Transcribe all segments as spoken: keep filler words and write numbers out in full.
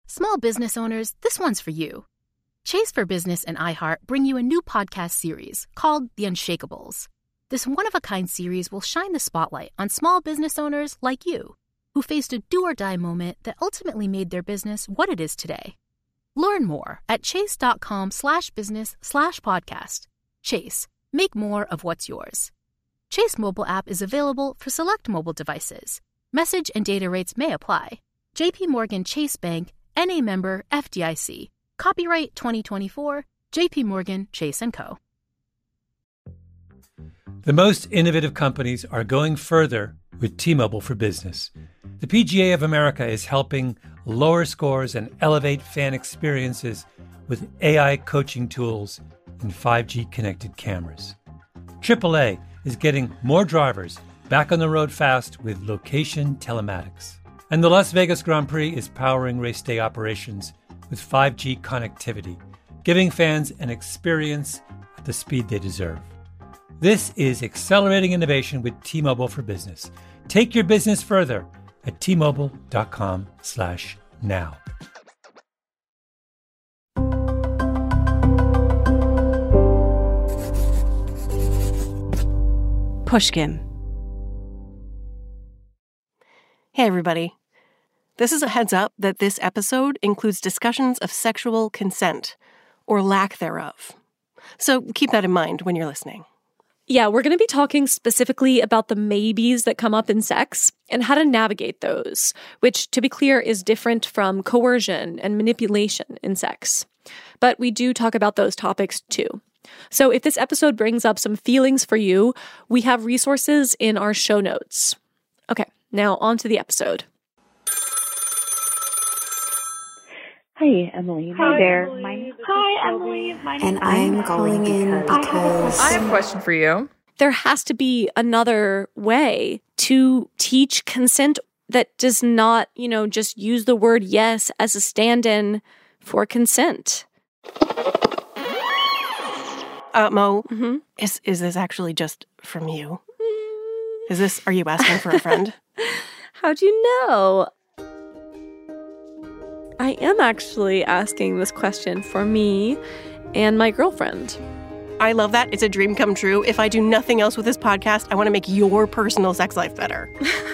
Small business owners, this one's for you. Chase for Business and iHeart bring you a new podcast series called The Unshakables. This one-of-a-kind series will shine the spotlight on small business owners like you, who faced a do-or-die moment that ultimately made their business what it is today. Learn more at chase.com slash business slash podcast. Chase, make more of what's yours. Chase mobile app is available for select mobile devices. Message and data rates may apply. J P Morgan Chase Bank, N A member F D I C. Copyright twenty twenty-four, J P Morgan Chase and Co. The most innovative companies are going further with T-Mobile for Business. The P G A of America is helping lower scores and elevate fan experiences with A I coaching tools and five G connected cameras. triple A is getting more drivers back on the road fast with location telematics. And the Las Vegas Grand Prix is powering race day operations with five G connectivity, giving fans an experience at the speed they deserve. This is accelerating innovation with T-Mobile for Business. Take your business further at T-Mobile.com slash now. Pushkin. Hey, everybody. This is a heads up that this episode includes discussions of sexual consent, or lack thereof. So keep that in mind when you're listening. Yeah, we're going to be talking specifically about the maybes that come up in sex and how to navigate those, which, to be clear, is different from coercion and manipulation in sex. But we do talk about those topics too. So if this episode brings up some feelings for you, we have resources in our show notes. Okay, now on to the episode. Hi, Emily. Hi, Hi there. Emily. My Hi, Emily. My and I'm calling in because I have a question for you. There has to be another way to teach consent that does not, you know, just use the word yes as a stand-in for consent. Uh, Mo, Mm-hmm. is is this actually just from you? Is this, are you asking for a friend? How'd you know? I am actually asking this question for me and my girlfriend. I love that. It's a dream come true. If I do nothing else with this podcast, I want to make your personal sex life better.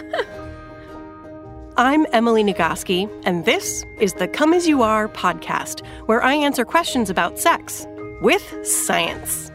I'm Emily Nagoski, and this is the Come As You Are podcast, where I answer questions about sex with science.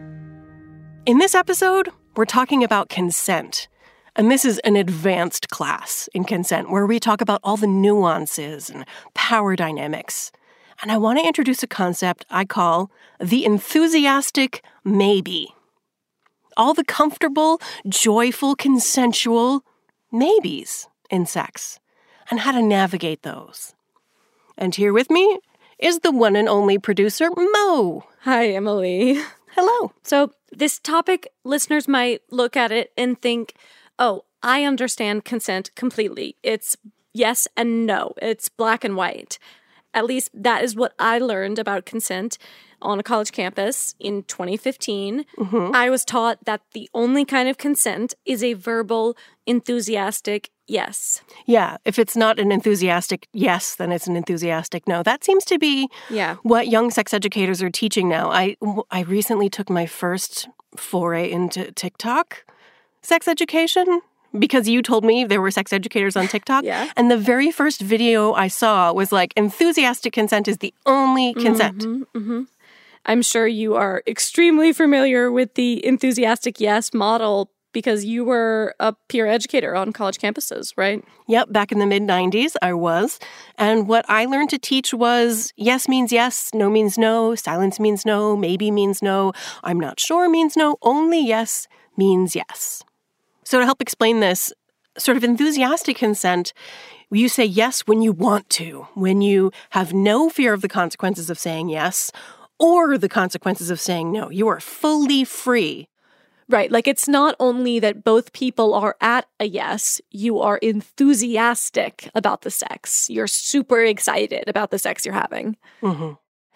In this episode, we're talking about consent. And this is an advanced class in consent where we talk about all the nuances and power dynamics. And I want to introduce a concept I call the enthusiastic maybe. All the comfortable, joyful, consensual maybes in sex and how to navigate those. And here with me is the one and only producer, Mo. Hi, Emily. Hello. So this topic, listeners might look at it and think, oh, I understand consent completely. It's yes and no. It's black and white. At least that is what I learned about consent on a college campus in twenty fifteen. Mm-hmm. I was taught that the only kind of consent is a verbal, enthusiastic yes. Yeah, if it's not an enthusiastic yes, then it's an enthusiastic no. That seems to be Yeah. what young sex educators are teaching now. I, I recently took my first foray into TikTok sex education because you told me there were sex educators on TikTok. Yeah. And the very first video I saw was like, enthusiastic consent is the only consent. Mm-hmm, mm-hmm. I'm sure you are extremely familiar with the enthusiastic yes model because you were a peer educator on college campuses, right? Yep, back in the mid nineties, I was. And what I learned to teach was yes means yes, no means no, silence means no, maybe means no, I'm not sure means no, only yes means yes. So to help explain this, sort of enthusiastic consent, you say yes when you want to, when you have no fear of the consequences of saying yes or the consequences of saying no. You are fully free. Right. Like it's not only that both people are at a yes, you are enthusiastic about the sex. You're super excited about the sex you're having. Mm-hmm.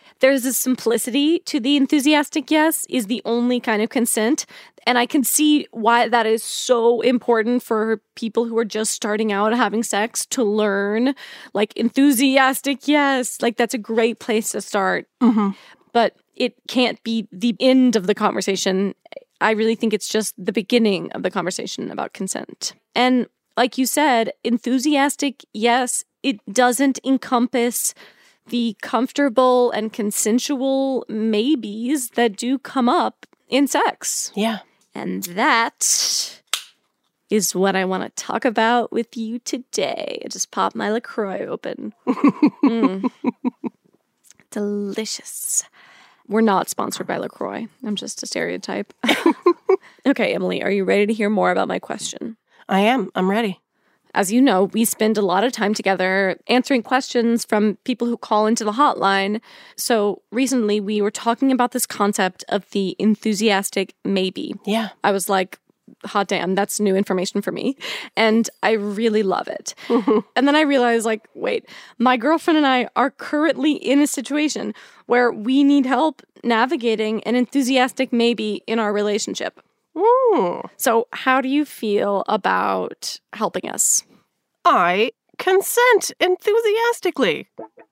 there's a simplicity to the enthusiastic yes is the only kind of consent. And I can see why that is so important for people who are just starting out having sex to learn, like enthusiastic yes. Like that's a great place to start. Mm-hmm. But it can't be the end of the conversation. I really think it's just the beginning of the conversation about consent. And like you said, enthusiastic yes, it doesn't encompass the comfortable and consensual maybes that do come up in sex. Yeah. And that is what I want to talk about with you today. I just popped my LaCroix open. mm. Delicious. We're not sponsored by LaCroix. I'm just a stereotype. Okay, Emily, are you ready to hear more about my question? I am. I'm ready. As you know, we spend a lot of time together answering questions from people who call into the hotline. So recently we were talking about this concept of the enthusiastic maybe. Yeah. I was like, hot damn, that's new information for me. And I really love it. Mm-hmm. And then I realized, like, wait, my girlfriend and I are currently in a situation where we need help navigating an enthusiastic maybe in our relationship. Ooh. So how do you feel about helping us? I consent enthusiastically.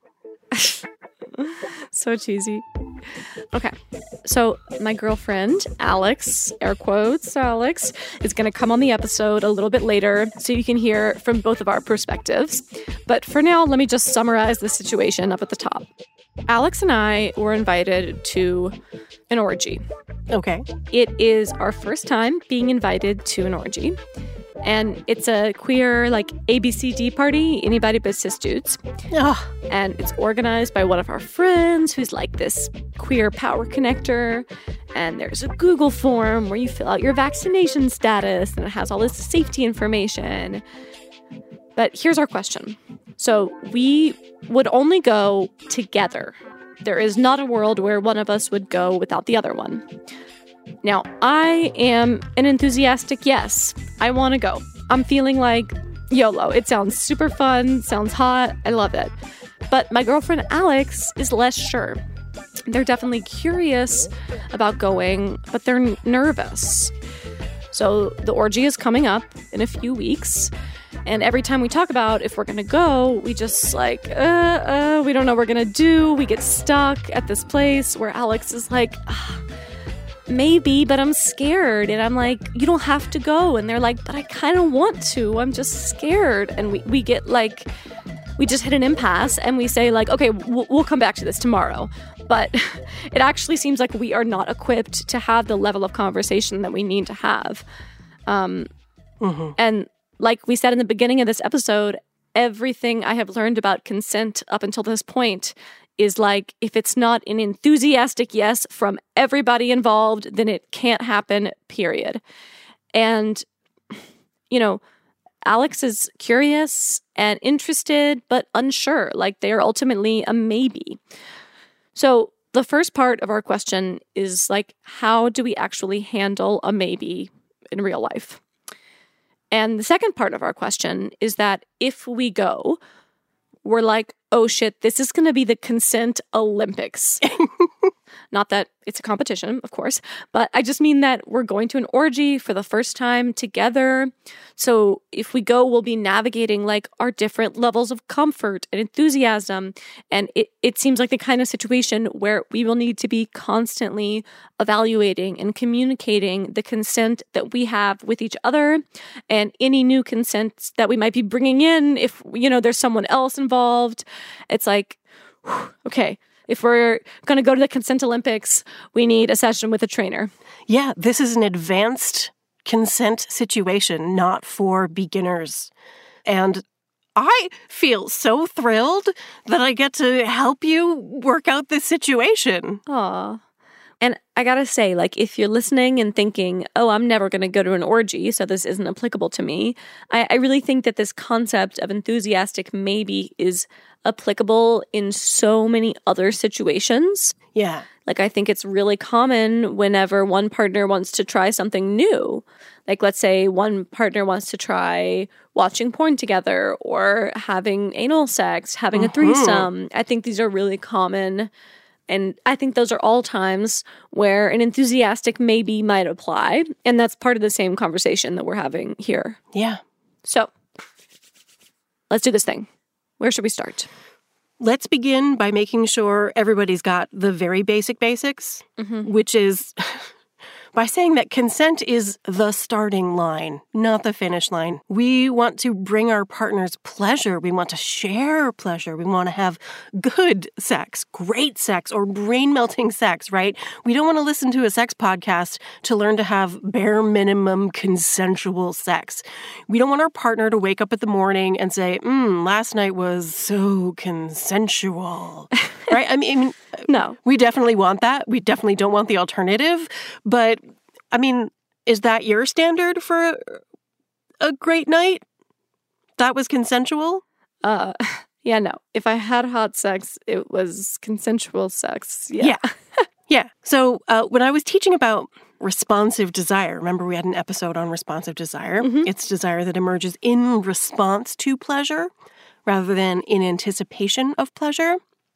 So cheesy. Okay, so my girlfriend, Alex, air quotes, Alex, is going to come on the episode a little bit later so you can hear from both of our perspectives. But for now, let me just summarize the situation up at the top. Alex and I were invited to an orgy. Okay. It is our first time being invited to an orgy. And it's a queer, like, A B C D party, anybody but cis dudes. Oh. And it's organized by one of our friends who's like this queer power connector. And there's a Google form where you fill out your vaccination status, and it has all this safety information. But here's our question. So we would only go together. There is not a world where one of us would go without the other one. Now, I am an enthusiastic yes. I want to go. I'm feeling like YOLO. It sounds super fun, sounds hot. I love it. But my girlfriend, Alex, is less sure. They're definitely curious about going, but they're n- nervous. So the orgy is coming up in a few weeks. And every time we talk about if we're going to go, we just like, uh, uh, we don't know what we're going to do. We get stuck at this place where Alex is like, ah, maybe, but I'm scared. And I'm like, you don't have to go. And they're like, but I kind of want to. I'm just scared. And we, we get like, we just hit an impasse and we say like, okay, we'll, we'll come back to this tomorrow. But it actually seems like we are not equipped to have the level of conversation that we need to have. Um, mm-hmm. And like we said in the beginning of this episode, everything I have learned about consent up until this point is like, if it's not an enthusiastic yes from everybody involved, then it can't happen, period. And, you know, Alex is curious and interested, but unsure. Like, they are ultimately a maybe. So the first part of our question is like, how do we actually handle a maybe in real life? And the second part of our question is that if we go, we're like, oh shit, this is going to be the consent Olympics. Not that it's a competition, of course, but I just mean that we're going to an orgy for the first time together. So if we go, we'll be navigating like our different levels of comfort and enthusiasm. And it, it seems like the kind of situation where we will need to be constantly evaluating and communicating the consent that we have with each other and any new consents that we might be bringing in if, you know, there's someone else involved. It's like, whew, okay. If we're going to go to the consent Olympics, we need a session with a trainer. Yeah, this is an advanced consent situation, not for beginners. And I feel so thrilled that I get to help you work out this situation. Aw. And I gotta say, like, if you're listening and thinking, oh, I'm never going to go to an orgy, so this isn't applicable to me, I, I really think that this concept of enthusiastic maybe is applicable in so many other situations. Yeah. Like, I think it's really common whenever one partner wants to try something new. Like, let's say one partner wants to try watching porn together or having anal sex, having mm-hmm. a threesome. I think these are really common And I think those are all times where an enthusiastic maybe might apply. And that's part of the same conversation that we're having here. Yeah. So let's do this thing. Where should we start? Let's begin by making sure everybody's got the very basic basics, mm-hmm. which is by saying that consent is the starting line, not the finish line. We want to bring our partners pleasure. We want to share pleasure. We want to have good sex, great sex, or brain-melting sex, right? We don't want to listen to a sex podcast to learn to have bare minimum consensual sex. We don't want our partner to wake up in the morning and say, mm, last night was so consensual, right? I mean, no. We definitely want that. We definitely don't want the alternative. But, I mean, is that your standard for a, a great night? That was consensual? Uh, yeah, no. If I had hot sex, it was consensual sex. Yeah. Yeah. yeah. So uh, when I was teaching about responsive desire, remember we had an episode on responsive desire? Mm-hmm. It's desire that emerges in response to pleasure rather than in anticipation of pleasure.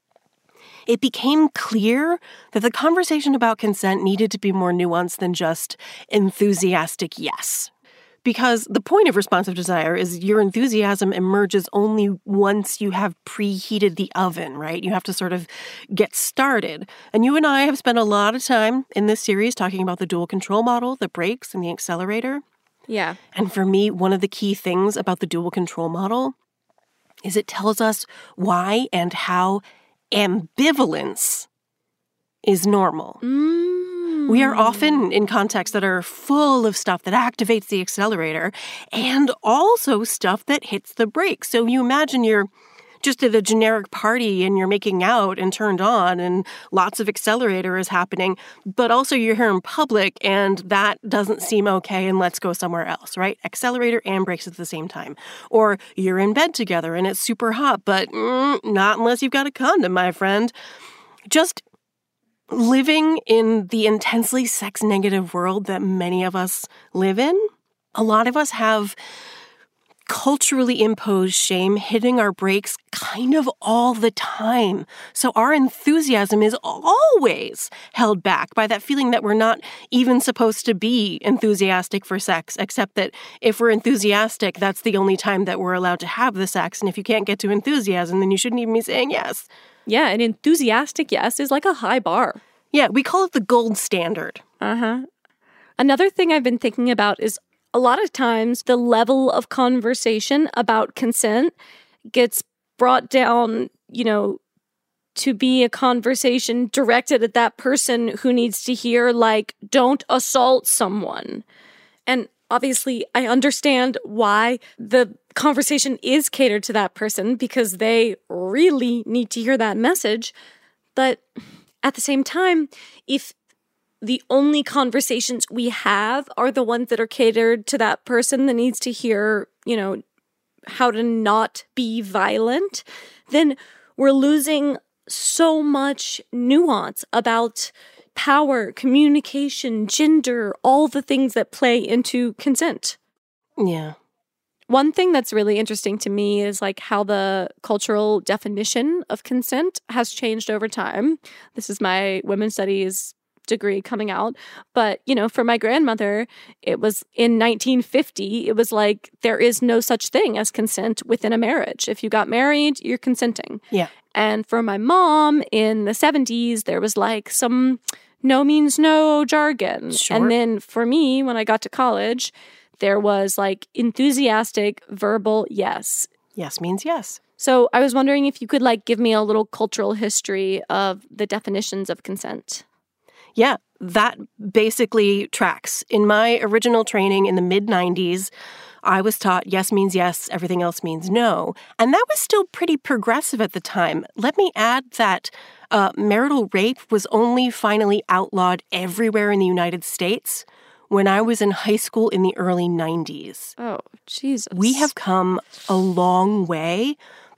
It became clear that the conversation about consent needed to be more nuanced than just enthusiastic yes. Because the point of responsive desire is your enthusiasm emerges only once you have preheated the oven, right? You have to sort of get started. And you and I have spent a lot of time in this series talking about the dual control model, the brakes and the accelerator. Yeah. And for me, one of the key things about the dual control model is it tells us why and how ambivalence is normal. Mm. We are often in contexts that are full of stuff that activates the accelerator and also stuff that hits the brakes. So you imagine you're just at a generic party and you're making out and turned on and lots of accelerator is happening, but also you're here in public and that doesn't seem okay and let's go somewhere else, right? Accelerator and brakes at the same time. Or you're in bed together and it's super hot, but mm, not unless you've got a condom, my friend. Just living in the intensely sex-negative world that many of us live in, a lot of us have culturally imposed shame hitting our brakes kind of all the time. So our enthusiasm is always held back by that feeling that we're not even supposed to be enthusiastic for sex, except that if we're enthusiastic, that's the only time that we're allowed to have the sex. And if you can't get to enthusiasm, then you shouldn't even be saying yes. Yeah, an enthusiastic yes is like a high bar. Yeah, we call it the gold standard. Uh-huh. Another thing I've been thinking about is a lot of times the level of conversation about consent gets brought down, you know, to be a conversation directed at that person who needs to hear, like, don't assault someone. And obviously, I understand why the conversation is catered to that person because they really need to hear that message. But at the same time, if the only conversations we have are the ones that are catered to that person that needs to hear, you know, how to not be violent, then we're losing so much nuance about power, communication, gender, all the things that play into consent. Yeah. One thing that's really interesting to me is like how the cultural definition of consent has changed over time. This is my women's studies degree coming out. But, you know, for my grandmother, it was in nineteen fifty, it was like there is no such thing as consent within a marriage. If you got married, you're consenting. Yeah. And for my mom in the seventies, there was like some no means no jargon. Sure. And then for me, when I got to college, there was like enthusiastic verbal yes. Yes means yes. So I was wondering if you could like give me a little cultural history of the definitions of consent. Yeah, that basically tracks. In my original training in the mid nineties, I was taught yes means yes, everything else means no. And that was still pretty progressive at the time. Let me add that uh, marital rape was only finally outlawed everywhere in the United States when I was in high school in the early nineties. Oh, Jesus. We have come a long way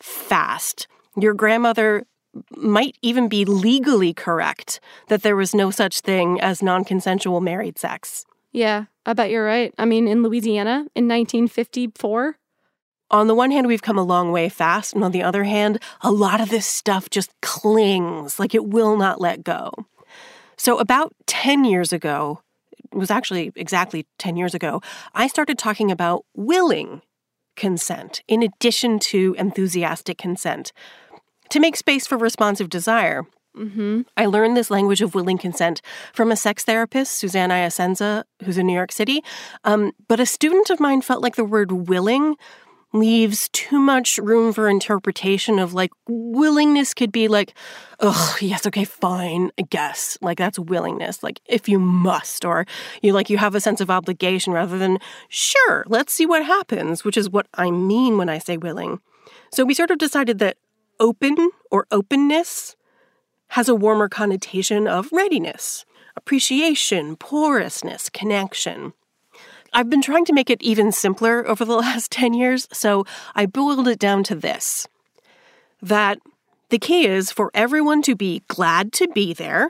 fast. Your grandmother might even be legally correct that there was no such thing as non-consensual married sex. Yeah, I bet you're right. I mean, in Louisiana in nineteen fifty-four. on the one hand, we've come a long way fast, and on the other hand, a lot of this stuff just clings, like it will not let go. So about ten years ago, it was actually exactly ten years ago, I started talking about willing consent in addition to enthusiastic consent to make space for responsive desire. Mm-hmm. I learned this language of willing consent from a sex therapist, Suzanne Iasenza, who's in New York City. Um, but a student of mine felt like the word willing leaves too much room for interpretation of, like, willingness could be like, oh, yes, okay, fine, I guess. Like, that's willingness, like, if you must, or you, like, you have a sense of obligation rather than, sure, let's see what happens, which is what I mean when I say willing. So we sort of decided that open or openness has a warmer connotation of readiness, appreciation, porousness, connection. I've been trying to make it even simpler over the last ten years, so I boiled it down to this. That the key is for everyone to be glad to be there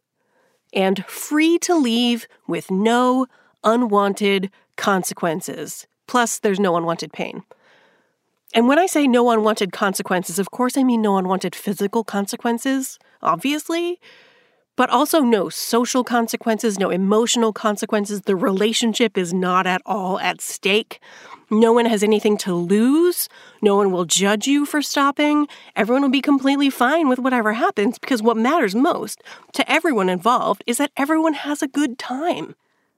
and free to leave with no unwanted consequences. Plus, there's no unwanted pain. And when I say no unwanted consequences, of course I mean no unwanted physical consequences, obviously, but also no social consequences, no emotional consequences. The relationship is not at all at stake. No one has anything to lose. No one will judge you for stopping. Everyone will be completely fine with whatever happens because what matters most to everyone involved is that everyone has a good time.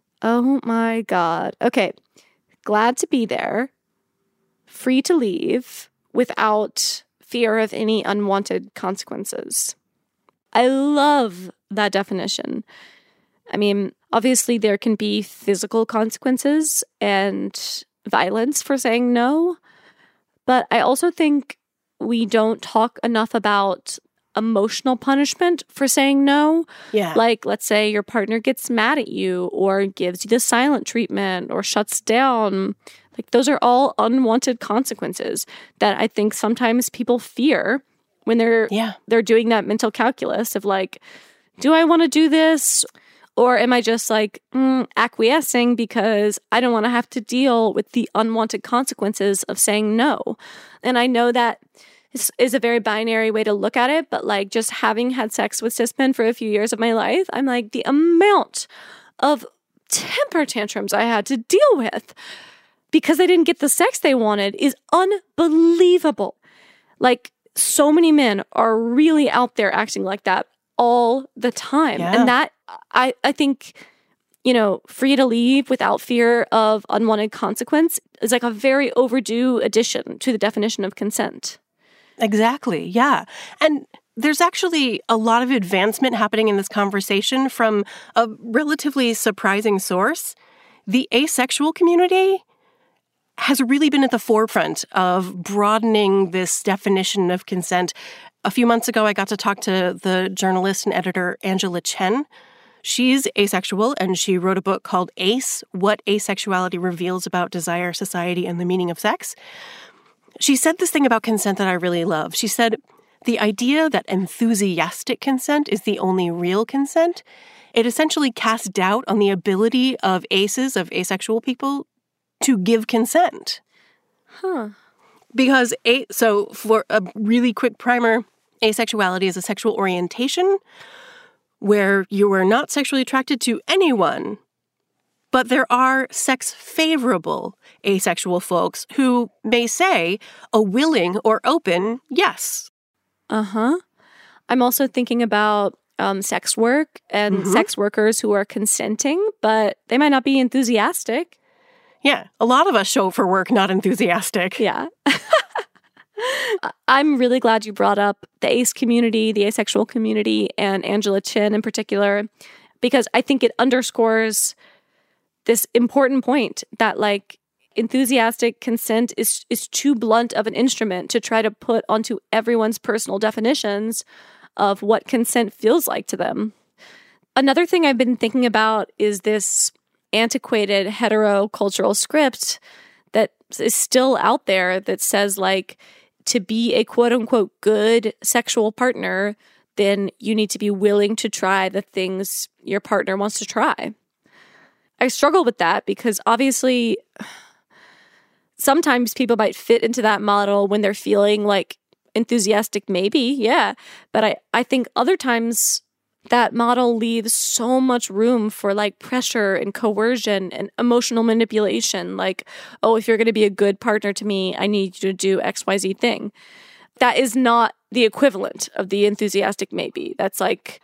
Oh my God. Okay. Glad to be there. Free to leave without fear of any unwanted consequences. I love that definition. I mean, obviously there can be physical consequences and violence for saying no, but I also think we don't talk enough about emotional punishment for saying no. Yeah. Like, let's say your partner gets mad at you or gives you the silent treatment or shuts down. Like, those are all unwanted consequences that I think sometimes people fear when they're yeah. they're doing that mental calculus of like, do I want to do this? Or am I just like mm, acquiescing because I don't want to have to deal with the unwanted consequences of saying no? And I know that is, is a very binary way to look at it, but like just having had sex with cis men for a few years of my life, I'm like, the amount of temper tantrums I had to deal with because they didn't get the sex they wanted is unbelievable. Like, so many men are really out there acting like that all the time. Yeah. And that, I, I think, you know, free to leave without fear of unwanted consequence is like a very overdue addition to the definition of consent. Exactly, yeah. And there's actually a lot of advancement happening in this conversation from a relatively surprising source. The asexual community has really been at the forefront of broadening this definition of consent. A few months ago, I got to talk to the journalist and editor Angela Chen. She's asexual, and she wrote a book called Ace, What Asexuality Reveals About Desire, Society, and the Meaning of Sex. She said this thing about consent that I really love. She said, the idea that enthusiastic consent is the only real consent, it essentially casts doubt on the ability of aces, of asexual people, to give consent. Huh. Because, a- so for a really quick primer, asexuality is a sexual orientation where you are not sexually attracted to anyone, but there are sex-favorable asexual folks who may say a willing or open yes. Uh-huh. I'm also thinking about um, sex work and mm-hmm. sex workers who are consenting, but they might not be enthusiastic. Yeah, a lot of us show up for work not enthusiastic. Yeah. I'm really glad you brought up the ace community, the asexual community, and Angela Chen in particular, because I think it underscores this important point that, like, enthusiastic consent is is too blunt of an instrument to try to put onto everyone's personal definitions of what consent feels like to them. Another thing I've been thinking about is this antiquated heterocultural script that is still out there that says, like, to be a quote-unquote good sexual partner, then you need to be willing to try the things your partner wants to try. I struggle with that because obviously sometimes people might fit into that model when they're feeling like enthusiastic, maybe, yeah. But I, I think other times that model leaves so much room for like pressure and coercion and emotional manipulation. Like, oh, if you're going to be a good partner to me, I need you to do X Y Z thing. That is not the equivalent of the enthusiastic maybe. That's like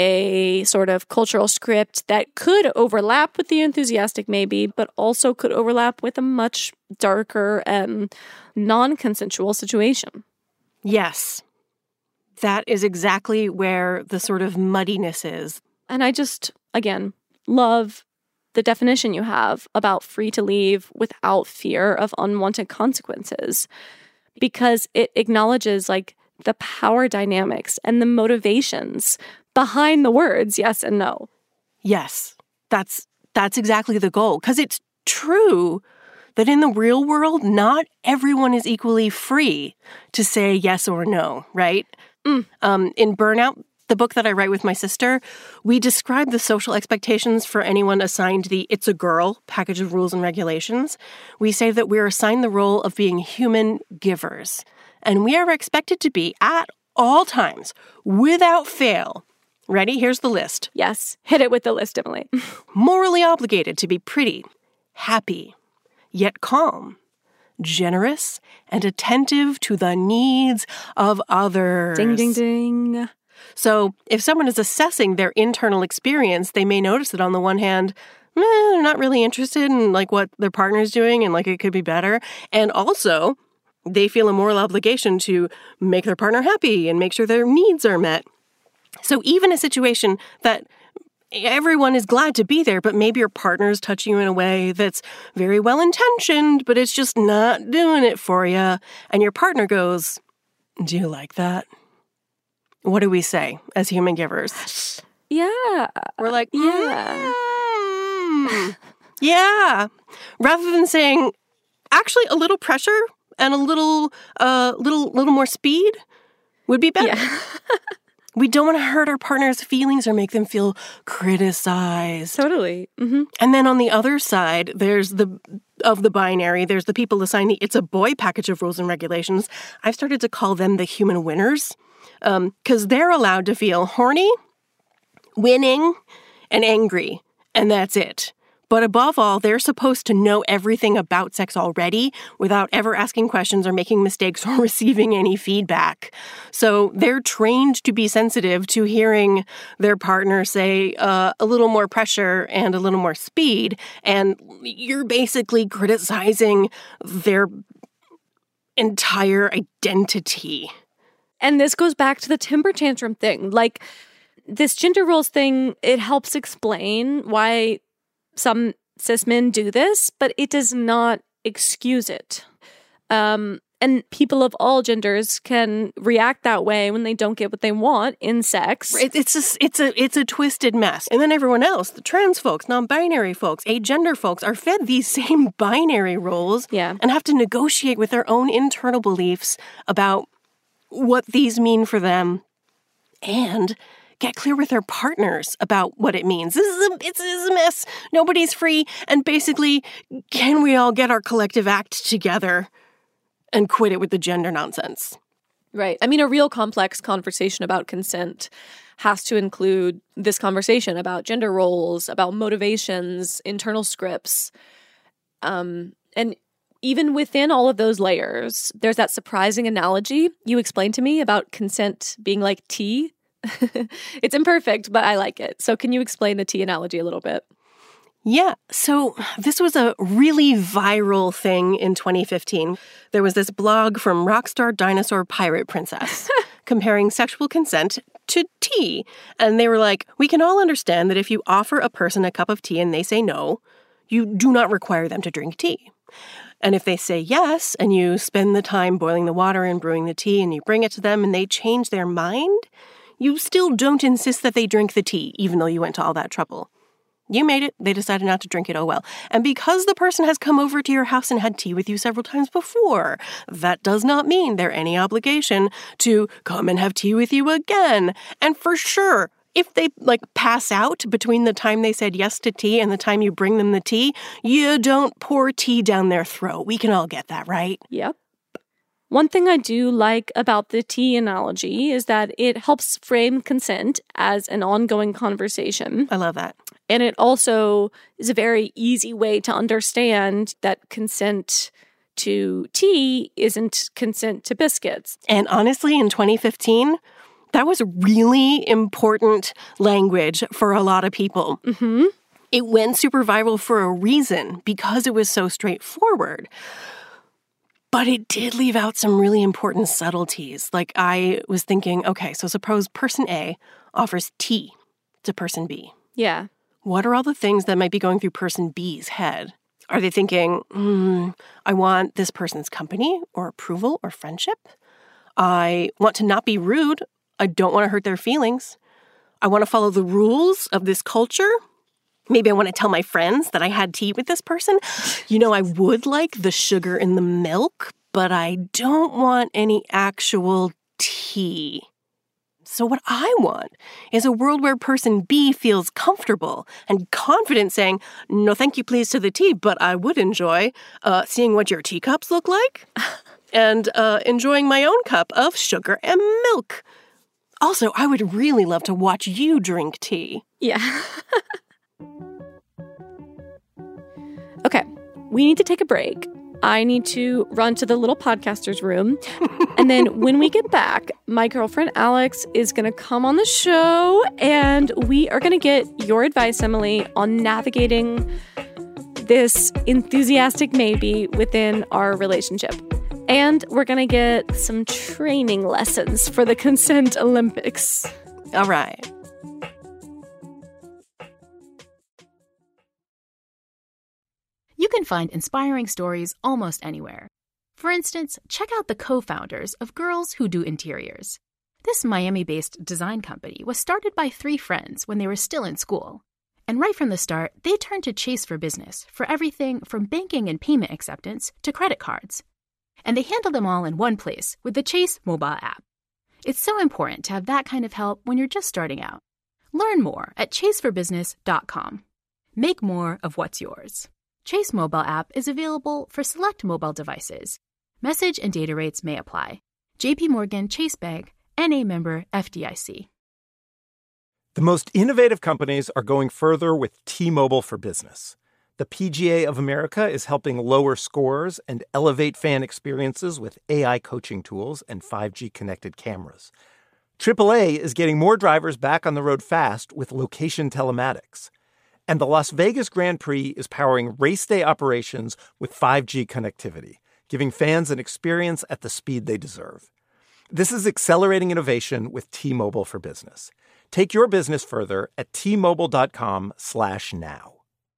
a sort of cultural script that could overlap with the enthusiastic maybe, but also could overlap with a much darker and non-consensual situation. Yes. That is exactly where the sort of muddiness is. And I just, again, love the definition you have about free to leave without fear of unwanted consequences, because it acknowledges like the power dynamics and the motivations behind the words yes and no. Yes, that's that's exactly the goal. Because it's true that in the real world, not everyone is equally free to say yes or no, right? Mm. Um, in Burnout, the book that I write with my sister, we describe the social expectations for anyone assigned the It's a Girl package of rules and regulations. We say that we're assigned the role of being human givers, and we are expected to be, at all times, without fail. Ready? Here's the list. Yes. Hit it with the list, Emily. Morally obligated to be pretty, happy, yet calm, generous, and attentive to the needs of others. Ding, ding, ding. So if someone is assessing their internal experience, they may notice that on the one hand, eh, they're not really interested in like what their partner's doing and like it could be better. And also, they feel a moral obligation to make their partner happy and make sure their needs are met. So even a situation that everyone is glad to be there, but maybe your partner's touching you in a way that's very well-intentioned, but it's just not doing it for you. And your partner goes, do you like that? What do we say as human givers? Yeah. We're like, yeah. Mm, yeah. Rather than saying, actually, a little pressure and a little, uh, little, little more speed would be better. Yeah. We don't want to hurt our partner's feelings or make them feel criticized. Totally. Mm-hmm. And then on the other side, there's the of the binary, there's the people assigned the It's a Boy package of rules and regulations. I've started to call them the human winners because um, they're allowed to feel horny, winning, and angry, and that's it. But above all, they're supposed to know everything about sex already without ever asking questions or making mistakes or receiving any feedback. So they're trained to be sensitive to hearing their partner say uh, a little more pressure and a little more speed, and you're basically criticizing their entire identity. And this goes back to the temper tantrum thing. Like, this gender roles thing, it helps explain why some cis men do this, but it does not excuse it. Um, and people of all genders can react that way when they don't get what they want in sex. It, it's a, it's a it's a twisted mess. And then everyone else, the trans folks, non-binary folks, agender folks, are fed these same binary roles yeah. and have to negotiate with their own internal beliefs about what these mean for them and get clear with their partners about what it means. This is a, it's, it's a mess. Nobody's free. And basically, can we all get our collective act together and quit it with the gender nonsense? Right. I mean, a real complex conversation about consent has to include this conversation about gender roles, about motivations, internal scripts. Um, and even within all of those layers, there's that surprising analogy you explained to me about consent being like tea. It's imperfect, but I like it. So can you explain the tea analogy a little bit? Yeah. So this was a really viral thing in twenty fifteen. There was this blog from Rockstar Dinosaur Pirate Princess comparing sexual consent to tea. And they were like, we can all understand that if you offer a person a cup of tea and they say no, you do not require them to drink tea. And if they say yes, and you spend the time boiling the water and brewing the tea and you bring it to them and they change their mind, you still don't insist that they drink the tea, even though you went to all that trouble. You made it. They decided not to drink it. Oh, well. And because the person has come over to your house and had tea with you several times before, that does not mean they're any obligation to come and have tea with you again. And for sure, if they, like, pass out between the time they said yes to tea and the time you bring them the tea, you don't pour tea down their throat. We can all get that, right? Yep. One thing I do like about the tea analogy is that it helps frame consent as an ongoing conversation. I love that. And it also is a very easy way to understand that consent to tea isn't consent to biscuits. And honestly, in twenty fifteen, that was really important language for a lot of people. Mm-hmm. It went super viral for a reason, because it was so straightforward. But it did leave out some really important subtleties. Like, I was thinking, okay, so suppose person A offers tea to person B. Yeah. What are all the things that might be going through person B's head? Are they thinking, mm, I want this person's company or approval or friendship? I want to not be rude. I don't want to hurt their feelings. I want to follow the rules of this culture. Maybe I want to tell my friends that I had tea with this person. You know, I would like the sugar in the milk, but I don't want any actual tea. So what I want is a world where person B feels comfortable and confident saying, no, thank you, please, to the tea, but I would enjoy uh, seeing what your teacups look like and uh, enjoying my own cup of sugar and milk. Also, I would really love to watch you drink tea. Yeah. Okay, we need to take a break. I need to run to the little podcaster's room. And then when we get back, my girlfriend Alex is going to come on the show, and we are going to get your advice, Emily, on navigating this enthusiastic maybe within our relationship. And we're going to get some training lessons for the Consent Olympics. All right. You can find inspiring stories almost anywhere. For instance, check out the co-founders of Girls Who Do Interiors. This Miami-based design company was started by three friends when they were still in school. And right from the start, they turned to Chase for Business for everything from banking and payment acceptance to credit cards. And they handle them all in one place with the Chase mobile app. It's so important to have that kind of help when you're just starting out. Learn more at chase for business dot com. Make more of what's yours. Chase mobile app is available for select mobile devices. Message and data rates may apply. J P Morgan Chase Bank, N A member F D I C. The most innovative companies are going further with T-Mobile for Business. The P G A of America is helping lower scores and elevate fan experiences with A I coaching tools and five G connected cameras. triple A is getting more drivers back on the road fast with location telematics. And the Las Vegas Grand Prix is powering race day operations with five G connectivity, giving fans an experience at the speed they deserve. This is accelerating innovation with T-Mobile for Business. Take your business further at T-Mobile.com slash now.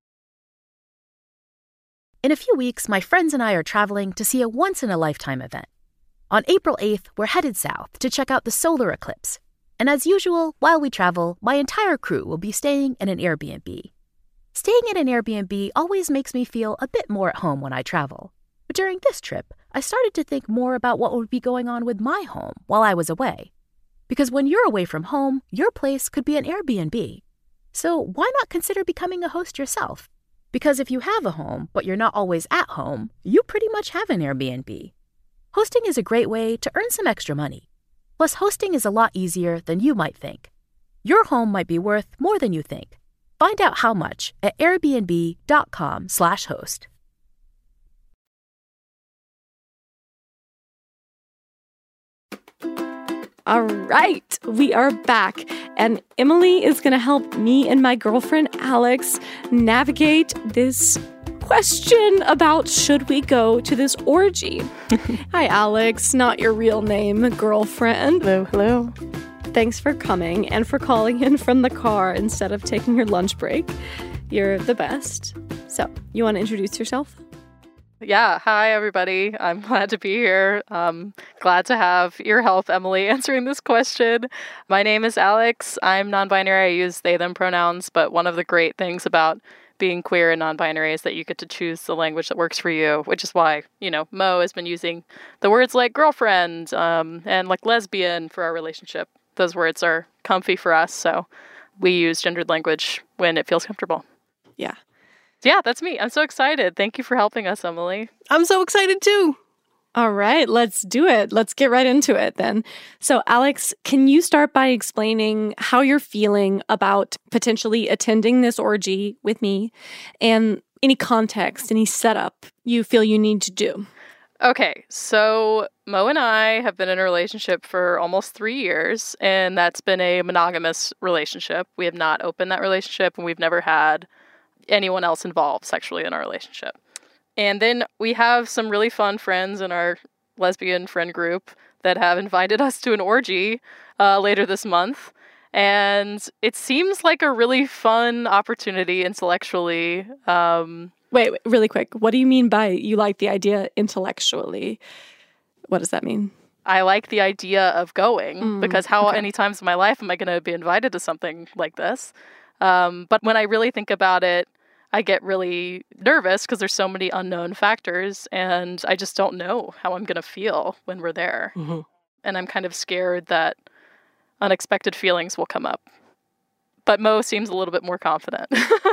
In a few weeks, my friends and I are traveling to see a once-in-a-lifetime event. On April eighth, we're headed south to check out the solar eclipse. And as usual, while we travel, my entire crew will be staying in an Airbnb. Staying in an Airbnb always makes me feel a bit more at home when I travel. But during this trip, I started to think more about what would be going on with my home while I was away. Because when you're away from home, your place could be an Airbnb. So why not consider becoming a host yourself? Because if you have a home, but you're not always at home, you pretty much have an Airbnb. Hosting is a great way to earn some extra money. Plus, hosting is a lot easier than you might think. Your home might be worth more than you think. Find out how much at airbnb.com slash host. All right, we are back, and Emily is going to help me and my girlfriend Alex navigate this question about should we go to this orgy. Hi, Alex, not your real name, girlfriend. Hello, hello. Thanks for coming and for calling in from the car instead of taking your lunch break. You're the best. So, you want to introduce yourself? Yeah. Hi, everybody. I'm glad to be here. Um, glad to have your help, Emily, answering this question. My name is Alex. I'm non-binary. I use they, them pronouns. But one of the great things about being queer and non-binary is that you get to choose the language that works for you, which is why, you know, Mo has been using the words like girlfriend um, and like lesbian for our relationship. Those words are comfy for us. So we use gendered language when it feels comfortable. Yeah. Yeah, that's me. I'm so excited. Thank you for helping us, Emily. I'm so excited too. All right, let's do it. Let's get right into it then. So, Alex, can you start by explaining how you're feeling about potentially attending this orgy with me and any context, any setup you feel you need to do? Okay, so Mo and I have been in a relationship for almost three years, and that's been a monogamous relationship. We have not opened that relationship, and we've never had anyone else involved sexually in our relationship. And then we have some really fun friends in our lesbian friend group that have invited us to an orgy uh, later this month. And it seems like a really fun opportunity intellectually. Um, wait, wait, really quick. What do you mean by you like the idea intellectually? What does that mean? I like the idea of going mm, because how okay. many times in my life am I going to be invited to something like this? Um, but when I really think about it, I get really nervous because there's so many unknown factors and I just don't know how I'm going to feel when we're there. Mm-hmm. And I'm kind of scared that unexpected feelings will come up. But Mo seems a little bit more confident.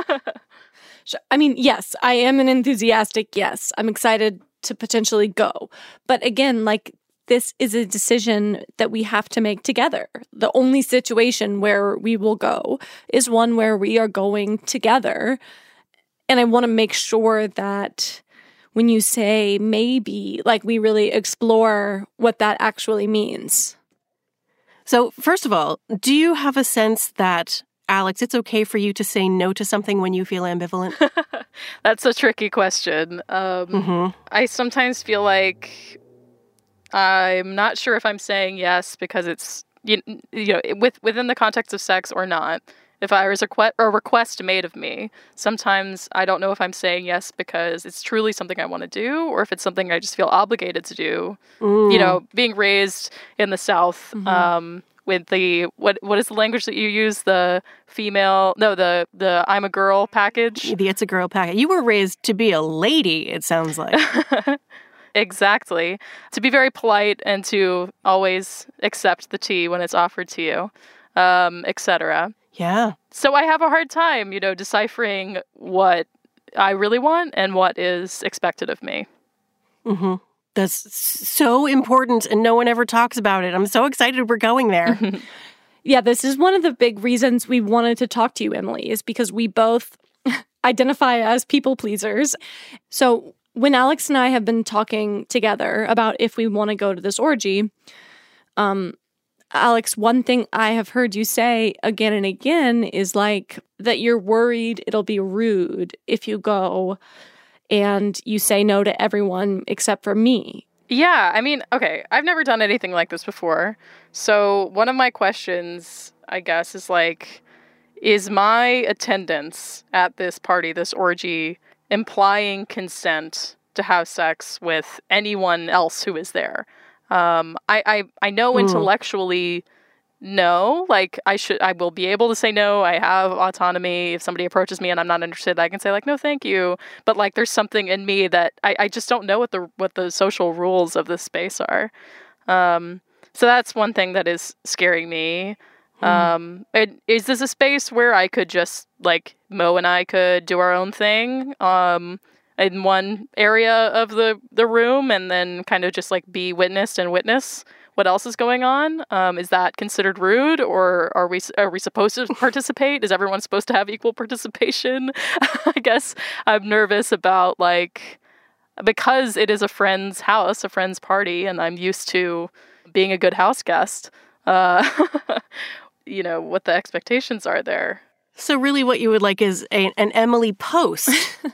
I mean, yes, I am an enthusiastic yes. I'm excited to potentially go. But again, like, this is a decision that we have to make together. The only situation where we will go is one where we are going together. And I want to make sure that when you say maybe, like, we really explore what that actually means. So, first of all, do you have a sense that, Alex, it's okay for you to say no to something when you feel ambivalent? That's a tricky question. Um, mm-hmm. I sometimes feel like I'm not sure if I'm saying yes because it's, you, you know, with, within the context of sex or not. If I was a, requ- a request made of me, sometimes I don't know if I'm saying yes because it's truly something I want to do or if it's something I just feel obligated to do. Mm. You know, being raised in the South mm-hmm. um, with the, what what is the language that you use? The female, no, the, the I'm a girl package. The it's a girl package. You were raised to be a lady, it sounds like. Exactly. To be very polite and to always accept the tea when it's offered to you, um, et cetera. Yeah. So I have a hard time, you know, deciphering what I really want and what is expected of me. Mm-hmm. That's so important, and no one ever talks about it. I'm so excited we're going there. Yeah, this is one of the big reasons we wanted to talk to you, Emily, is because we both identify as people pleasers. So when Alex and I have been talking together about if we want to go to this orgy, um, Alex, one thing I have heard you say again and again is like that you're worried it'll be rude if you go and you say no to everyone except for me. Yeah, I mean, okay, I've never done anything like this before. So one of my questions, I guess, is like, is my attendance at this party, this orgy, implying consent to have sex with anyone else who is there? Um, I, I, I know intellectually mm. no, like I should, I will be able to say no. I have autonomy. If somebody approaches me and I'm not interested, I can say like, no, thank you. But like, there's something in me that I, I just don't know what the, what the social rules of this space are. Um, so that's one thing that is scaring me. Mm. Um, it, is this a space where I could just like Mo and I could do our own thing? Um, in one area of the, the room and then kind of just like be witnessed and witness what else is going on? Um, is that considered rude or are we are we supposed to participate? Is everyone supposed to have equal participation? I guess I'm nervous about like, because it is a friend's house, a friend's party, and I'm used to being a good house guest, uh, you know, what the expectations are there. So really what you would like is a, an Emily Post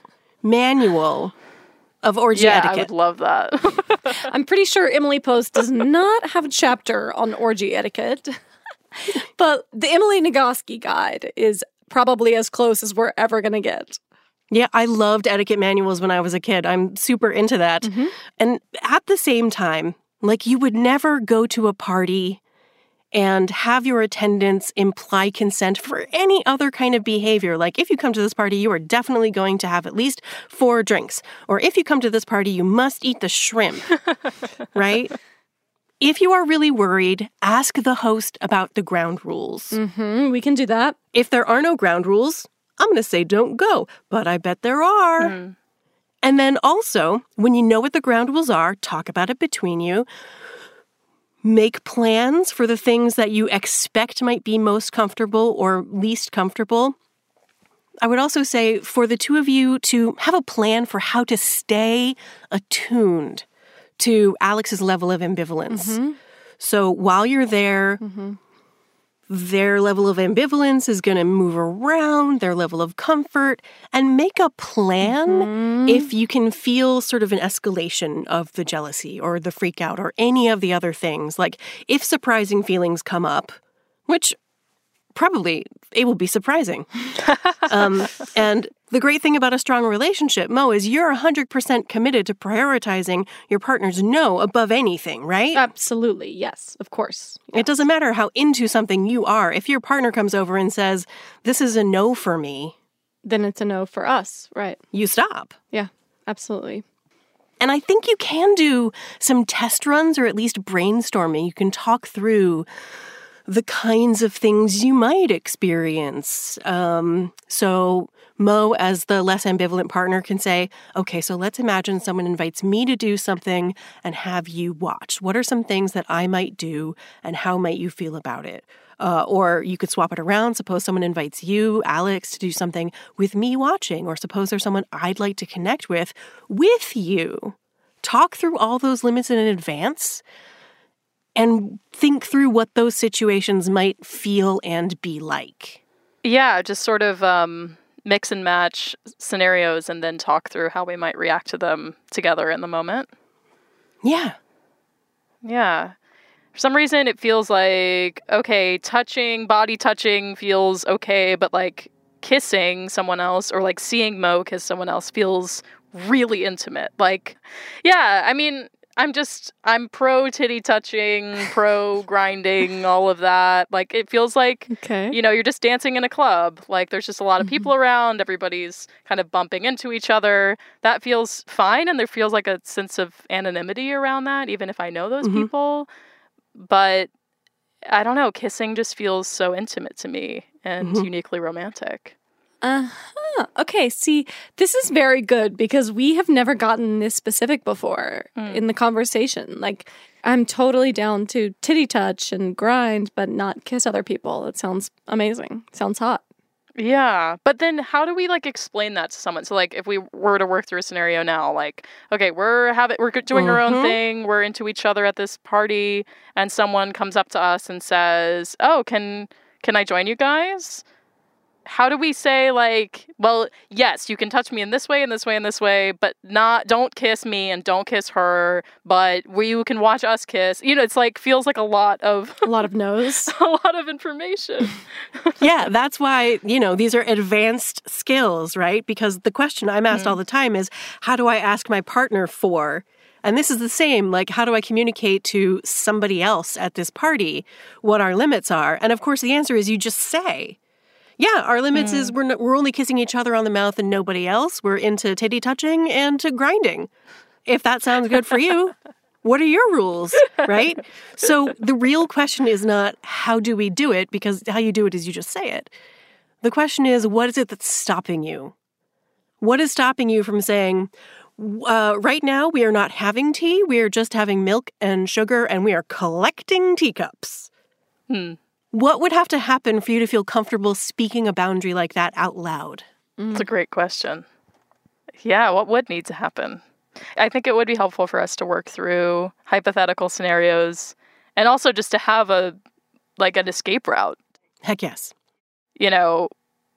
manual of orgy yeah, etiquette. I would love that. I'm pretty sure Emily Post does not have a chapter on orgy etiquette, but the Emily Nagoski guide is probably as close as we're ever going to get. Yeah, I loved etiquette manuals when I was a kid. I'm super into that. Mm-hmm. And at the same time, like you would never go to a party and have your attendance imply consent for any other kind of behavior. Like, if you come to this party, you are definitely going to have at least four drinks. Or if you come to this party, you must eat the shrimp, right? If you are really worried, ask the host about the ground rules. Mm-hmm. We can do that. If there are no ground rules, I'm going to say don't go, but I bet there are. Mm. And then also, when you know what the ground rules are, talk about it between you. Make plans for the things that you expect might be most comfortable or least comfortable. I would also say for the two of you to have a plan for how to stay attuned to Alex's level of ambivalence. Mm-hmm. So while you're there, mm-hmm. their level of ambivalence is going to move around, their level of comfort, and make a plan mm-hmm. if you can feel sort of an escalation of the jealousy or the freak out or any of the other things. Like if surprising feelings come up, which probably it will be surprising. um, and the great thing about a strong relationship, Mo, is you're one hundred percent committed to prioritizing your partner's no above anything, right? Absolutely. Yes, of course. Yes. It doesn't matter how into something you are. If your partner comes over and says, this is a no for me, then it's a no for us, right? You stop. Yeah, absolutely. And I think you can do some test runs or at least brainstorming. You can talk through the kinds of things you might experience. Um, so Mo, as the less ambivalent partner, can say, okay, so let's imagine someone invites me to do something and have you watch. What are some things that I might do and how might you feel about it? Uh, or you could swap it around. Suppose someone invites you, Alex, to do something with me watching, or suppose there's someone I'd like to connect with, with you. Talk through all those limits in advance and think through what those situations might feel and be like. Yeah, just sort of um, mix and match scenarios and then talk through how we might react to them together in the moment. Yeah. Yeah. For some reason, it feels like, okay, touching, body touching feels okay, but like kissing someone else or like seeing Mo kiss someone else feels really intimate. Like, yeah, I mean, I'm just, I'm pro titty touching, pro grinding, all of that. Like, it feels like, okay. you know, you're just dancing in a club. Like, there's just a lot of people mm-hmm. around. Everybody's kind of bumping into each other. That feels fine. And there feels like a sense of anonymity around that, even if I know those mm-hmm. people. But I don't know, kissing just feels so intimate to me and mm-hmm. uniquely romantic. Uh-huh. Okay, see, this is very good because we have never gotten this specific before mm. in the conversation. Like, I'm totally down to titty touch and grind, but not kiss other people. It sounds amazing. Sounds hot. Yeah, but then how do we, like, explain that to someone? So, like, if we were to work through a scenario now, like, okay, we're having, we're doing mm-hmm. our own thing, we're into each other at this party, and someone comes up to us and says, oh, can can I join you guys? How do we say, like, well, yes, you can touch me in this way, in this way, in this way, but not, don't kiss me and don't kiss her, but you can watch us kiss. You know, it's like, feels like a lot of... A lot of no's. A lot of information. Yeah, that's why, you know, these are advanced skills, right? Because the question I'm asked mm. all the time is, how do I ask my partner for... And this is the same, like, how do I communicate to somebody else at this party what our limits are? And of course, the answer is you just say... Yeah, our limits mm. is we're we're only kissing each other on the mouth and nobody else. We're into titty touching and to grinding. If that sounds good for you, what are your rules, right? So the real question is not how do we do it, because how you do it is you just say it. The question is, what is it that's stopping you? What is stopping you from saying, uh, right now we are not having tea, we are just having milk and sugar, and we are collecting teacups? Hmm. What would have to happen for you to feel comfortable speaking a boundary like that out loud? That's a great question. Yeah, what would need to happen? I think it would be helpful for us to work through hypothetical scenarios and also just to have a, like, an escape route. Heck yes. You know,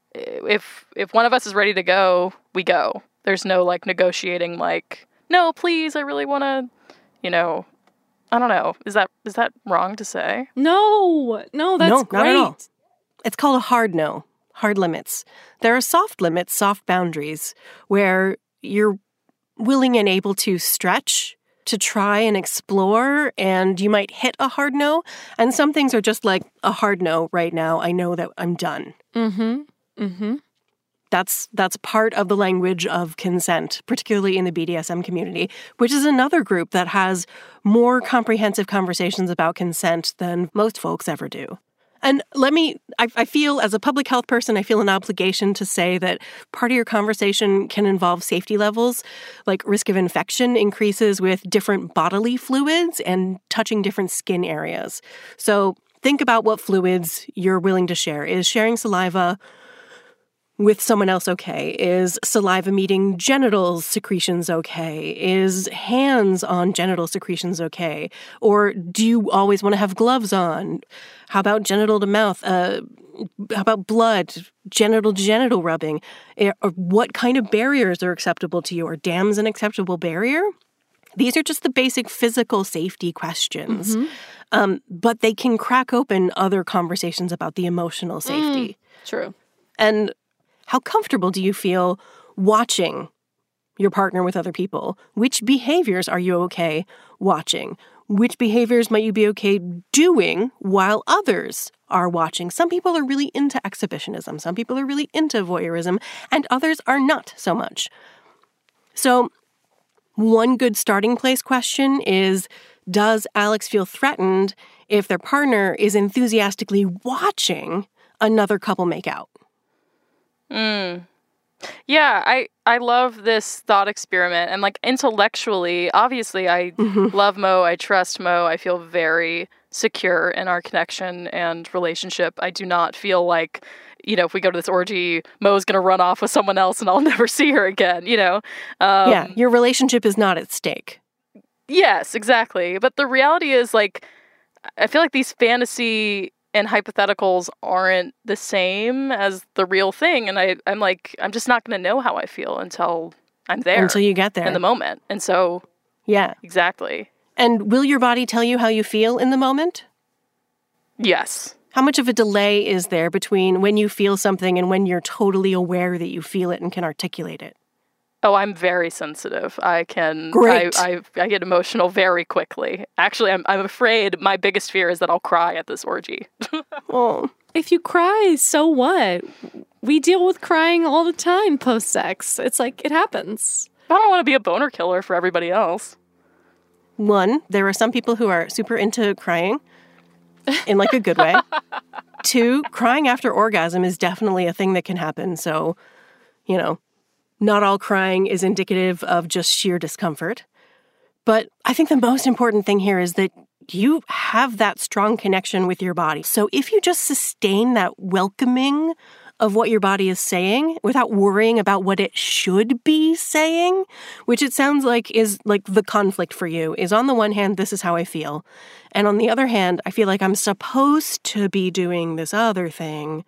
if if one of us is ready to go, we go. There's no, like, negotiating, like, no, please, I really want to, you know... I don't know. Is that is that wrong to say? No, no, that's no, great. Not at all. It's called a hard no, hard limits. There are soft limits, soft boundaries, where you're willing and able to stretch, to try and explore, and you might hit a hard no. And some things are just like a hard no right now. I know that I'm done. Mm-hmm. Mm-hmm. That's that's part of the language of consent, particularly in the B D S M community, which is another group that has more comprehensive conversations about consent than most folks ever do. And let me, I, I feel as a public health person, I feel an obligation to say that part of your conversation can involve safety levels, like risk of infection increases with different bodily fluids and touching different skin areas. So think about what fluids you're willing to share. Is sharing saliva with someone else okay? Is saliva meeting genital secretions okay? Is hands on genital secretions okay? Or do you always want to have gloves on? How about genital to mouth? Uh, how about blood, genital to genital rubbing? Or what kind of barriers are acceptable to you? Are dams an acceptable barrier? These are just the basic physical safety questions. Mm-hmm. Um, but they can crack open other conversations about the emotional safety. Mm, true. And how comfortable do you feel watching your partner with other people? Which behaviors are you okay watching? Which behaviors might you be okay doing while others are watching? Some people are really into exhibitionism. Some people are really into voyeurism, and others are not so much. So one good starting place question is, does Alex feel threatened if their partner is enthusiastically watching another couple make out? Mm. Yeah, I, I love this thought experiment. And like intellectually, obviously, I mm-hmm. love Mo. I trust Mo. I feel very secure in our connection and relationship. I do not feel like, you know, if we go to this orgy, Mo's going to run off with someone else and I'll never see her again, you know? Um, yeah, your relationship is not at stake. Yes, exactly. But the reality is, like, I feel like these fantasy and hypotheticals aren't the same as the real thing. And I, I'm like, I'm just not going to know how I feel until I'm there. Until you get there. In the moment. And so, yeah. Exactly. And will your body tell you how you feel in the moment? Yes. How much of a delay is there between when you feel something and when you're totally aware that you feel it and can articulate it? Oh, I'm very sensitive. I can, Great. I, I, I get emotional very quickly. Actually, I'm, I'm afraid my biggest fear is that I'll cry at this orgy. Oh, if you cry, so what? We deal with crying all the time post-sex. It's like, it happens. I don't want to be a boner killer for everybody else. One, there are some people who are super into crying in like a good way. Two, crying after orgasm is definitely a thing that can happen. So, you know, not all crying is indicative of just sheer discomfort. But I think the most important thing here is that you have that strong connection with your body. So if you just sustain that welcoming of what your body is saying without worrying about what it should be saying, which it sounds like is like the conflict for you, is on the one hand, this is how I feel. And on the other hand, I feel like I'm supposed to be doing this other thing.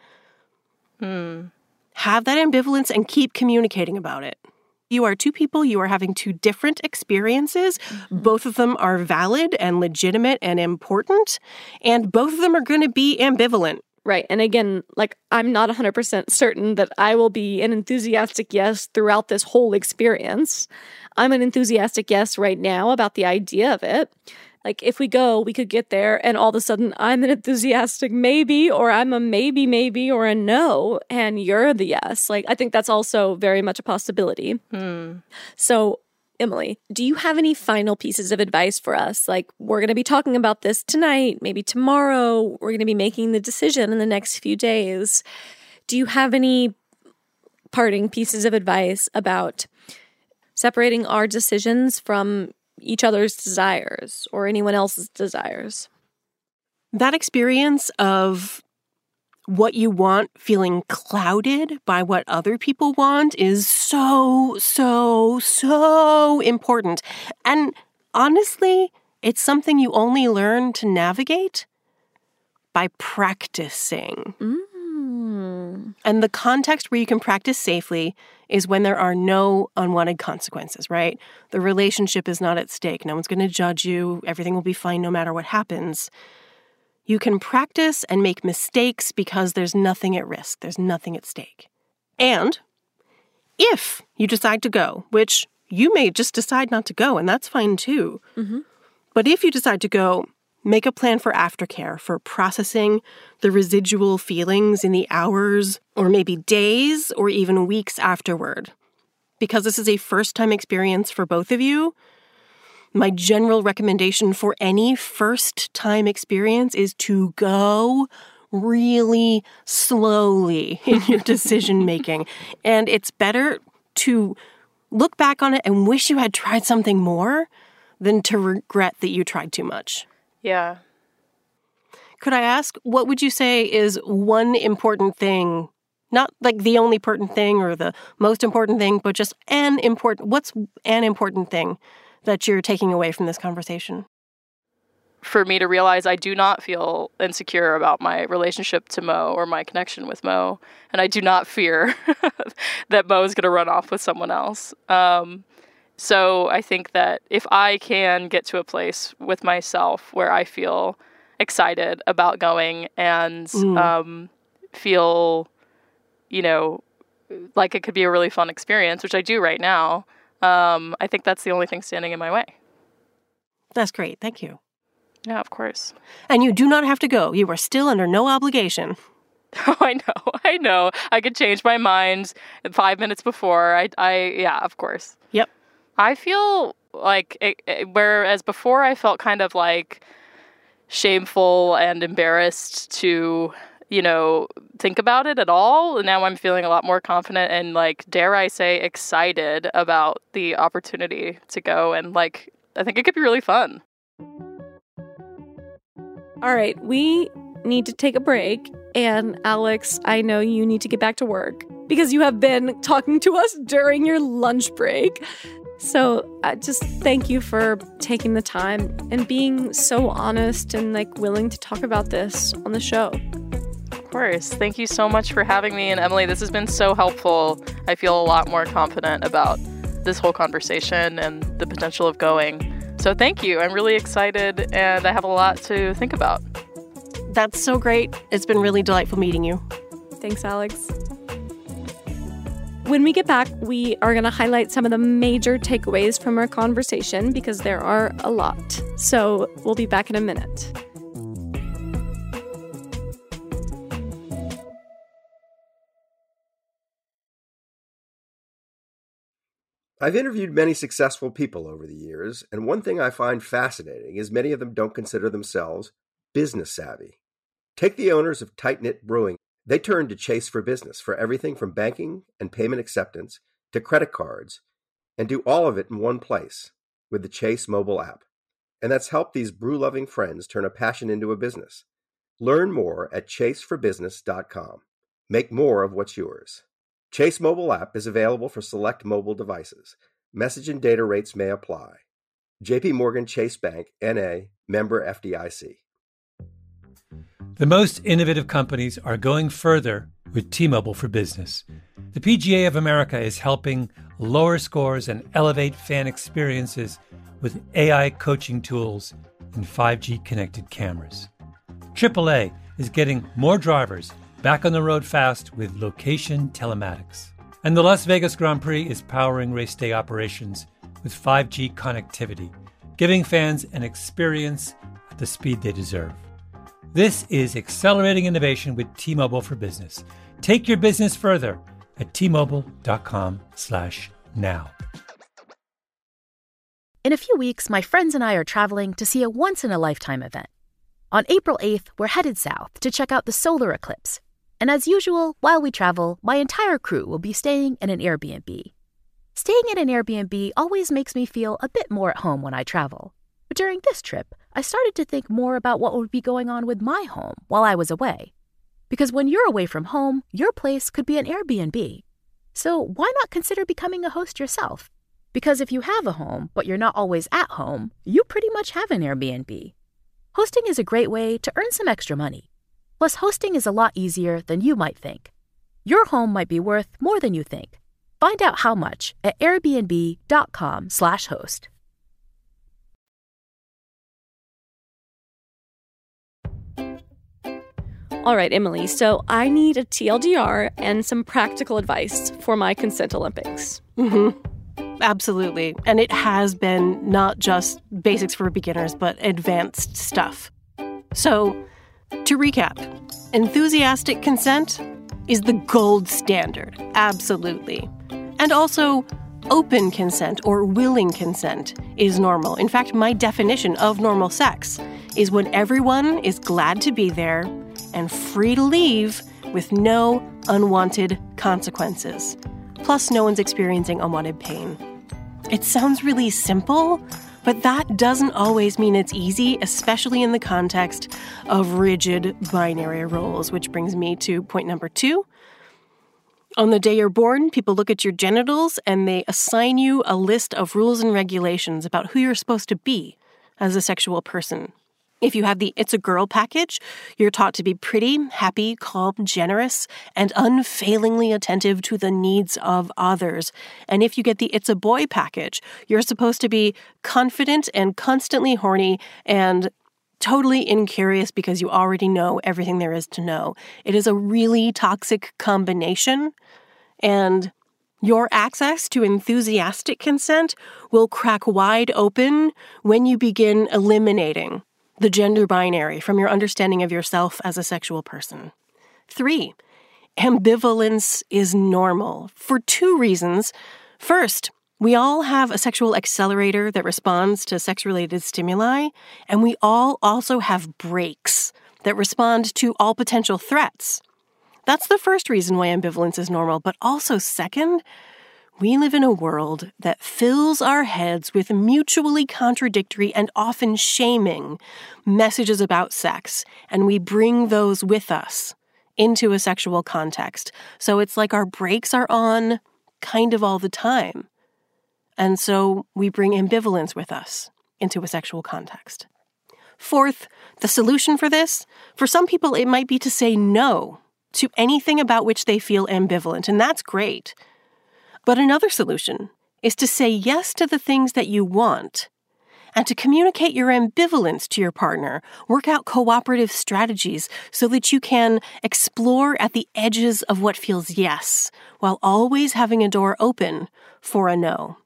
Hmm. Have that ambivalence and keep communicating about it. You are two people, you are having two different experiences. Mm-hmm. Both of them are valid and legitimate and important, and both of them are going to be ambivalent. Right. And again, like, I'm not one hundred percent certain that I will be an enthusiastic yes throughout this whole experience. I'm an enthusiastic yes right now about the idea of it. Like, if we go, we could get there, and all of a sudden, I'm an enthusiastic maybe, or I'm a maybe, maybe, or a no, and you're the yes. Like, I think that's also very much a possibility. Hmm. So, Emily, do you have any final pieces of advice for us? Like, we're going to be talking about this tonight, maybe tomorrow. We're going to be making the decision in the next few days. Do you have any parting pieces of advice about separating our decisions from each other's desires or anyone else's desires? That experience of what you want feeling clouded by what other people want is so, so, so important. And honestly, it's something you only learn to navigate by practicing. Mm. And the context where you can practice safely is when there are no unwanted consequences, right? The relationship is not at stake. No one's going to judge you. Everything will be fine no matter what happens. You can practice and make mistakes because there's nothing at risk. There's nothing at stake. And if you decide to go, which you may just decide not to go, and that's fine too. Mm-hmm. But if you decide to go, make a plan for aftercare, for processing the residual feelings in the hours or maybe days or even weeks afterward. Because this is a first-time experience for both of you, my general recommendation for any first-time experience is to go really slowly in your decision-making. And it's better to look back on it and wish you had tried something more than to regret that you tried too much. Yeah. Could I ask, what would you say is one important thing, not like the only important thing or the most important thing, but just an important, what's an important thing that you're taking away from this conversation? For me to realize I do not feel insecure about my relationship to Mo or my connection with Mo. And I do not fear that Mo is going to run off with someone else. Um, so I think that if I can get to a place with myself where I feel excited about going and mm. um, feel, you know, like it could be a really fun experience, which I do right now, um, I think that's the only thing standing in my way. That's great. Thank you. Yeah, of course. And you do not have to go. You are still under no obligation. Oh, I know. I know. I could change my mind five minutes before. I, I, yeah, of course. Yep. I feel like, it, it, whereas before I felt kind of like shameful and embarrassed to, you know, think about it at all. And now I'm feeling a lot more confident and, like, dare I say, excited about the opportunity to go. And, like, I think it could be really fun. All right, we need to take a break. And Alex, I know you need to get back to work because you have been talking to us during your lunch break. So uh, just thank you for taking the time and being so honest and, like, willing to talk about this on the show. Of course. Thank you so much for having me. And Emily, this has been so helpful. I feel a lot more confident about this whole conversation and the potential of going. So thank you. I'm really excited, and I have a lot to think about. That's so great. It's been really delightful meeting you. Thanks, Alex. When we get back, we are going to highlight some of the major takeaways from our conversation because there are a lot. So we'll be back in a minute. I've interviewed many successful people over the years, and one thing I find fascinating is many of them don't consider themselves business savvy. Take the owners of Tight Knit Brewing. They turned to Chase for Business for everything from banking and payment acceptance to credit cards, and do all of it in one place with the Chase mobile app. And that's helped these brew-loving friends turn a passion into a business. Learn more at chase for business dot com. Make more of what's yours. Chase mobile app is available for select mobile devices. Message and data rates may apply. J P Morgan Chase Bank, N A, member F D I C. The most innovative companies are going further with T-Mobile for Business. The P G A of America is helping lower scores and elevate fan experiences with A I coaching tools and five G connected cameras. triple A is getting more drivers back on the road fast with location telematics. And the Las Vegas Grand Prix is powering race day operations with five G connectivity, giving fans an experience at the speed they deserve. This is accelerating innovation with T-Mobile for Business. Take your business further at T Mobile dot com slash now. In a few weeks, my friends and I are traveling to see a once-in-a-lifetime event. On April eighth, we're headed south to check out the solar eclipse. And as usual, while we travel, my entire crew will be staying in an Airbnb. Staying in an Airbnb always makes me feel a bit more at home when I travel. But during this trip, I started to think more about what would be going on with my home while I was away. Because when you're away from home, your place could be an Airbnb. So why not consider becoming a host yourself? Because if you have a home, but you're not always at home, you pretty much have an Airbnb. Hosting is a great way to earn some extra money. Plus, hosting is a lot easier than you might think. Your home might be worth more than you think. Find out how much at airbnb dot com slash host. All right, Emily, so I need a T L D R and some practical advice for my Consent Olympics. Mm-hmm. Absolutely. And it has been not just basics for beginners, but advanced stuff. So, to recap, enthusiastic consent is the gold standard, absolutely. And also, open consent or willing consent is normal. In fact, my definition of normal sex is when everyone is glad to be there and free to leave with no unwanted consequences. Plus, no one's experiencing unwanted pain. It sounds really simple, but that doesn't always mean it's easy, especially in the context of rigid binary roles, which brings me to point number two. On the day you're born, people look at your genitals and they assign you a list of rules and regulations about who you're supposed to be as a sexual person. If you have the It's a Girl package, you're taught to be pretty, happy, calm, generous, and unfailingly attentive to the needs of others. And if you get the It's a Boy package, you're supposed to be confident and constantly horny and totally incurious because you already know everything there is to know. It is a really toxic combination, and your access to enthusiastic consent will crack wide open when you begin eliminating the gender binary from your understanding of yourself as a sexual person. Three, ambivalence is normal for two reasons. First, we all have a sexual accelerator that responds to sex-related stimuli, and we all also have brakes that respond to all potential threats. That's the first reason why ambivalence is normal, but also second, we live in a world that fills our heads with mutually contradictory and often shaming messages about sex, and we bring those with us into a sexual context. So it's like our brakes are on kind of all the time. And so we bring ambivalence with us into a sexual context. Fourth, the solution for this, for some people it might be to say no to anything about which they feel ambivalent, and that's great. But another solution is to say yes to the things that you want and to communicate your ambivalence to your partner. Work out cooperative strategies so that you can explore at the edges of what feels yes, while always having a door open for a no.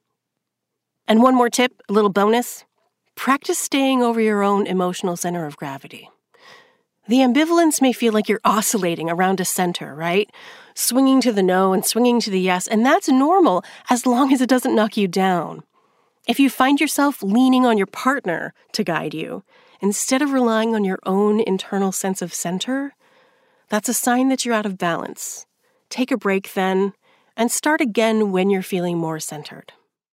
And one more tip, a little bonus, practice staying over your own emotional center of gravity. The ambivalence may feel like you're oscillating around a center, right? Swinging to the no and swinging to the yes, and that's normal as long as it doesn't knock you down. If you find yourself leaning on your partner to guide you, instead of relying on your own internal sense of center, that's a sign that you're out of balance. Take a break then, and start again when you're feeling more centered.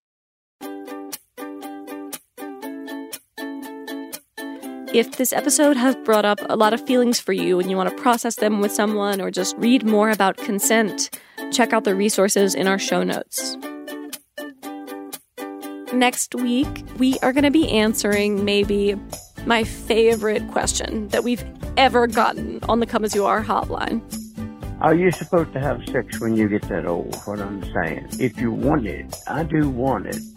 If this episode has brought up a lot of feelings for you and you want to process them with someone or just read more about consent, check out the resources in our show notes. Next week, we are going to be answering maybe my favorite question that we've ever gotten on the Come As You Are hotline. Are you supposed to have sex when you get that old? What I'm saying. If you want it, I do want it.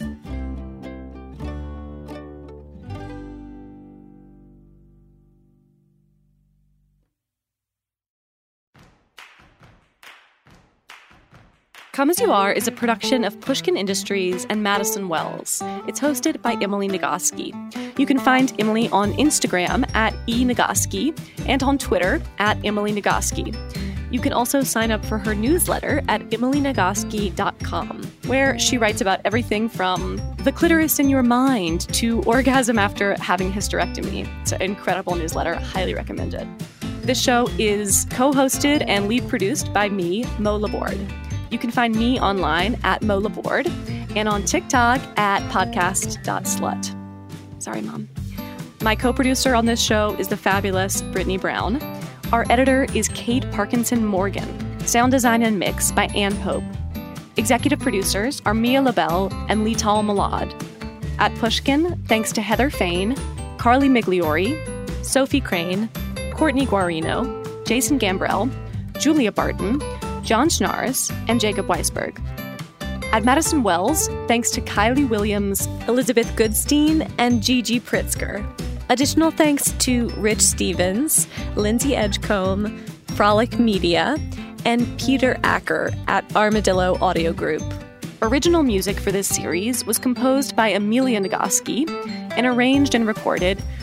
Come As You Are is a production of Pushkin Industries and Madison Wells. It's hosted by Emily Nagoski. You can find Emily on Instagram at e nagoski and on Twitter at Emily Nagoski. You can also sign up for her newsletter at emily nagoski dot com, where she writes about everything from the clitoris in your mind to orgasm after having a hysterectomy. It's an incredible newsletter. Highly recommended. This show is co-hosted and lead produced by me, Mo Laborde. You can find me online at Mo Laborde and on TikTok at podcast dot slut. Sorry, Mom. My co-producer on this show is the fabulous Brittany Brown. Our editor is Kate Parkinson Morgan. Sound design and mix by Ann Pope. Executive producers are Mia LaBelle and Lital Malad. At Pushkin, thanks to Heather Fain, Carly Migliori, Sophie Crane, Courtney Guarino, Jason Gambrell, Julia Barton, John Schnars, and Jacob Weisberg. At Madison Wells, thanks to Kylie Williams, Elizabeth Goodstein, and Gigi Pritzker. Additional thanks to Rich Stevens, Lindsay Edgecombe, Frolic Media, and Peter Acker at Armadillo Audio Group. Original music for this series was composed by Amelia Nagoski and arranged and recorded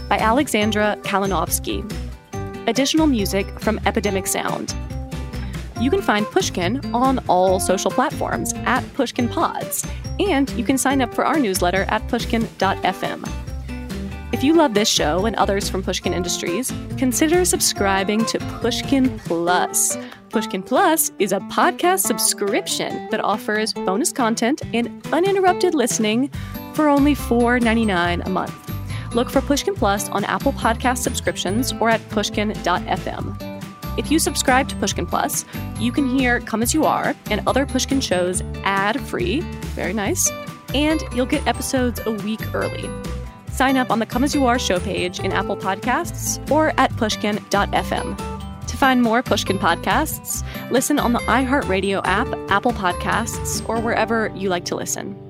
by Alexandra Kalinowski. Additional music from Epidemic Sound. You can find Pushkin on all social platforms at Pushkin Pods, and you can sign up for our newsletter at pushkin dot f m. If you love this show and others from Pushkin Industries, consider subscribing to Pushkin Plus. Pushkin Plus is a podcast subscription that offers bonus content and uninterrupted listening for only four dollars and ninety-nine cents a month. Look for Pushkin Plus on Apple Podcast subscriptions or at pushkin dot f m. If you subscribe to Pushkin Plus, you can hear Come As You Are and other Pushkin shows ad-free, very nice, and you'll get episodes a week early. Sign up on the Come As You Are show page in Apple Podcasts or at pushkin dot f m. To find more Pushkin podcasts, listen on the iHeartRadio app, Apple Podcasts, or wherever you like to listen.